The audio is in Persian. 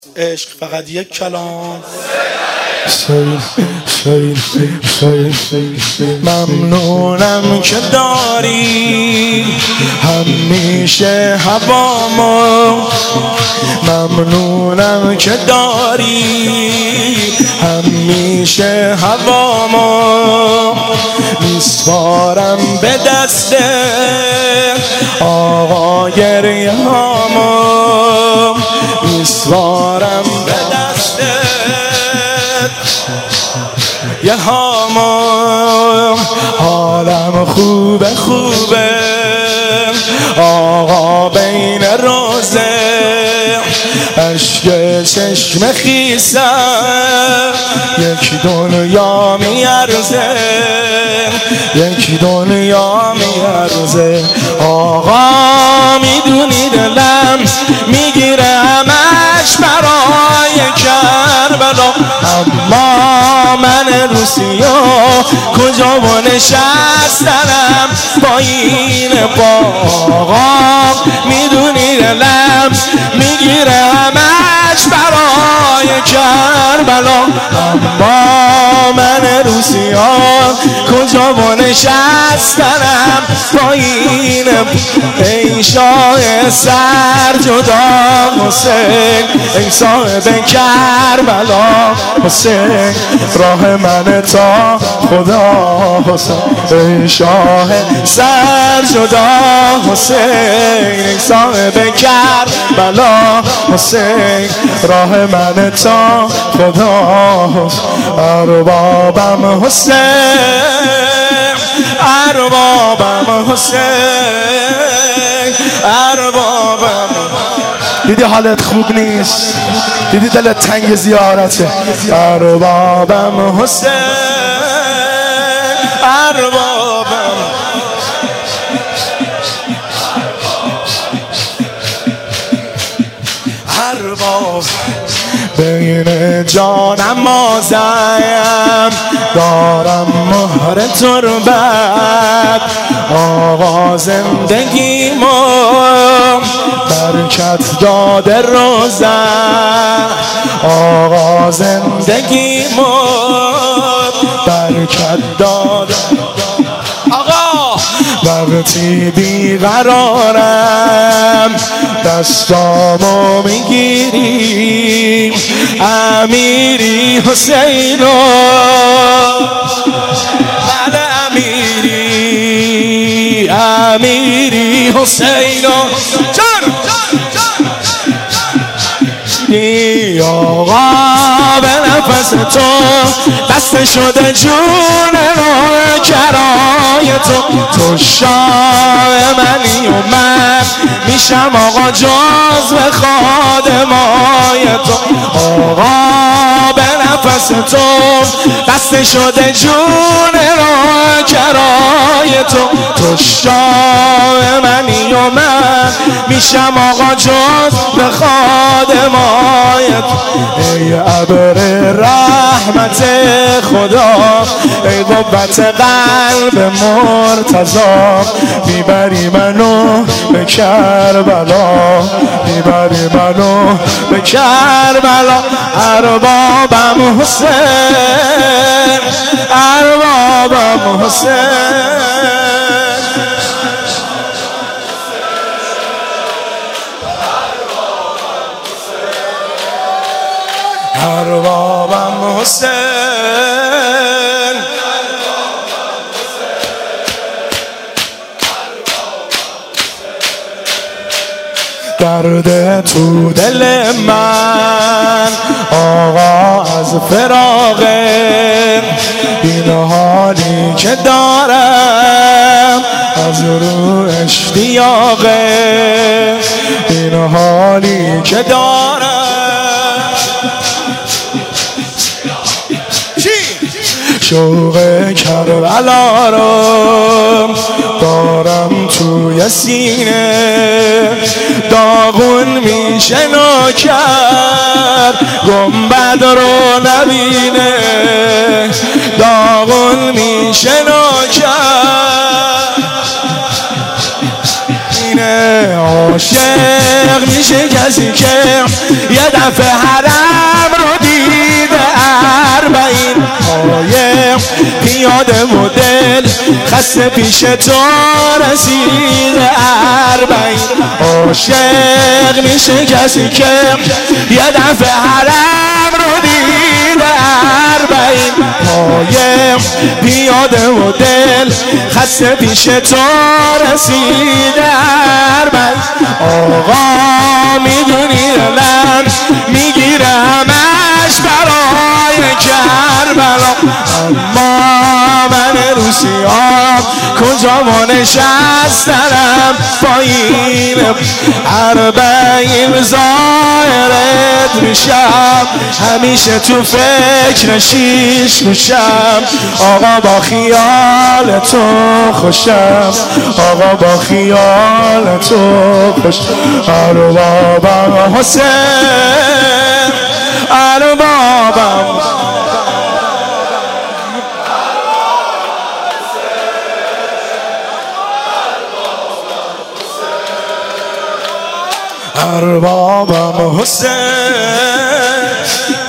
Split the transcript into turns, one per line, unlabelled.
عشق فقط یک کلام. ممنونم که داری همیشه هوامو، ممنونم که داری همیشه هوامو، میسپارم به دست آقای ریحانو، میسپارم به دست یه هامو. حالم خوبه آقا بین روزه، عشق چشم خیسم یک دنیا میارزه، یک دنیا میارزه. آقا میدونی دلم میگیره همش برای کربلا، اما من روسیا کجا و نشستنم با این باغا. میدونی دلم میگیره همش برای کربلا، اما من روسیا کجا و نشستنم با این. ای شاه سر جدا حسین، ای صاحب کربلا حسین، راه من تا خدا حسین. ای شاه سر جدا حسین، ای صاحب کربلا حسین، راه من تا خدا حسین. اربابم حسین، اربابم حسین، اربابم. دیدی حالت خوب نیست؟ دیدی دلت تنگ زیارته؟ اربابم حسین، اربابم. ارباب بین جانم مازم، دارم مهر تربت. آقا زندگیمو برکت داده روزم، آقا زندگیمو برکت داده. آقا وقتی بیقرارم دستامو میگیری، امیری حسینو، بله امیری، امیری حسینو جان. آقا به نفس تو بسته شده جون نوکرای تو، تو شاه منی و من میشم آقا جزو خادمای تو. آقا به نفس تو بسته شده جون نوکرای تو، تو شاه منی و من میشم آقا جزو خادمای تو. ای ابر رحمت خدا، ای قوت قلب مرتضا، میبری منو به کربلا، میبری منو به کربلا. اربابم حسین، اربابم حسین، اربابم حسین. درد تو دل من آقا از فراقه، این حالی که دارم از رو اشتیاقه، این حالی که دارم. شوق کربلا رو دارم توی سینه، داغون میشه نوکر گنبد رو نبینه، داغون میشه نوکر. عاشق میشه کسی که یه دفعه حرم رو دیده 40 پایه پیاده مدل خسته پیش تو رسیده 40 عاشق میشه کسی که یه دفعه حرم رو دیده 40 پایه پیاده مدل خسته پیش تو رسیده 40 آقا میدونی من میگیره همش برای کربلا اما من روسیام کجا ما نشستنم پایین 40 زائرت میشم همیشه تو فکر شیش میشم آقا با خیال تو خوشم آقا با خیال تو خوشم اربابم حسین اربابم اربابم حسین